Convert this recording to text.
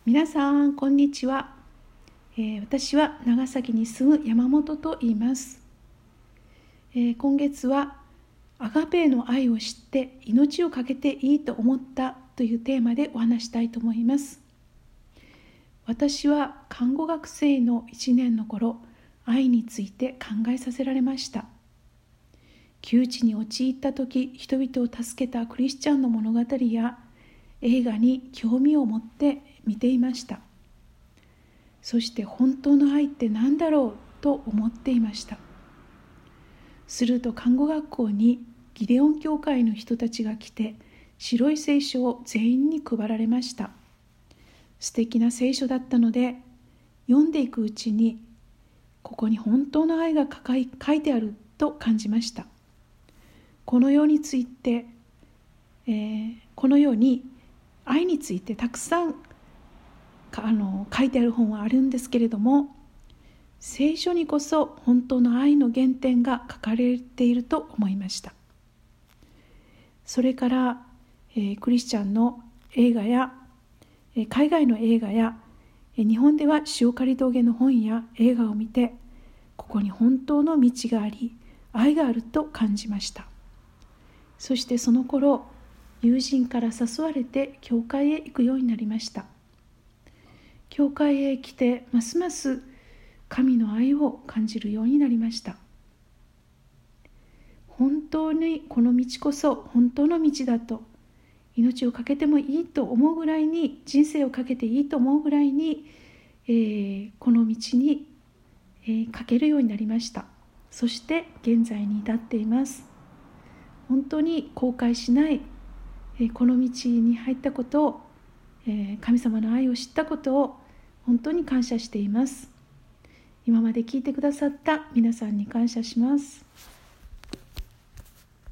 皆さんこんにちは。私は長崎に住む山本と言います。今月はアガペーの愛を知って命を懸けていいと思ったというテーマでお話したいと思います。私は看護学生の1年の頃、愛について考えさせられました。窮地に陥った時、人々を助けたクリスチャンの物語や映画に興味を持って見ていました。そして本当の愛って何だろうと思っていました。すると看護学校にギデオン教会の人たちが来て、白い聖書を全員に配られました。素敵な聖書だったので、読んでいくうちに、ここに本当の愛が書いてあると感じました。このように愛についてたくさん書いてある本はあるんですけれども、聖書にこそ本当の愛の原点が書かれていると思いました。それから、クリスチャンの映画や海外の映画や日本では塩刈峠の本や映画を見て、ここに本当の道があり愛があると感じました。そしてその頃、友人から誘われて教会へ行くようになりました。教会へ来てますます神の愛を感じるようになりました。本当にこの道こそ本当の道だと、命を懸けてもいいと思うぐらいに、人生を懸けていいと思うぐらいに、この道に、かけるようになりました。そして現在に至っています。本当に後悔しない、この道に入ったことを、神様の愛を知ったことを本当に感謝しています。今まで聞いてくださった皆さんに感謝します。